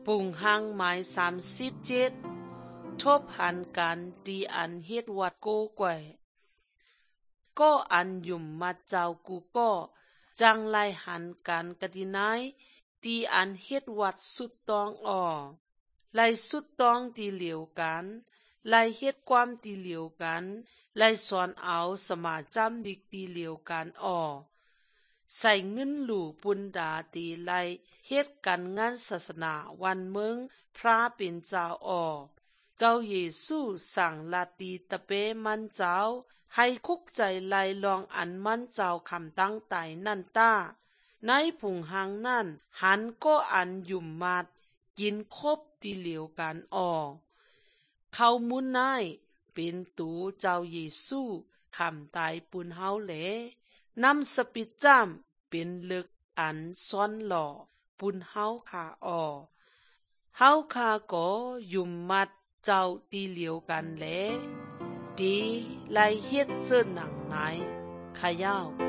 ปุ่งหังหมาย37ทบหันกันดีอันเฮ็ดวัดโกแกวก็อันยุ่มมาเจ้ากูก็จังไลหันกันกะดินายตีอันเฮ็ดวัดสุดตองไลสุดตองตีเหลียวกันไลเฮ็ดความตีเหลียวกันไลสอนเอาสมาจำดิกตีเหลียวกันใส่เงินหลู่ปุนดาตีไลเฮ็ดกันงานศาสนาวันเมืองพระเป็นเจ้าเจ้าเยซูสั่งลาตีตะเปมันเจ้าให้คุกใจไลลองอันมันเจ้าคำตั้งไตนั่นต้าในผุงหังนั่นหันก็อันยุ่มมาดกินคบตีเหลียวกันเขามุนนายเป็นตูเจ้าเยซูคำตายปุนเฮาแหลนำสปิดจ้ำเป็นลึกอันซ้อนหล่อปุนเฮาขาเฮาขาก็ยุ่มมัดเจ้าตีเหลียวกันแหลดีไลเฮ็ดเสื้อหนังไหนขะยาว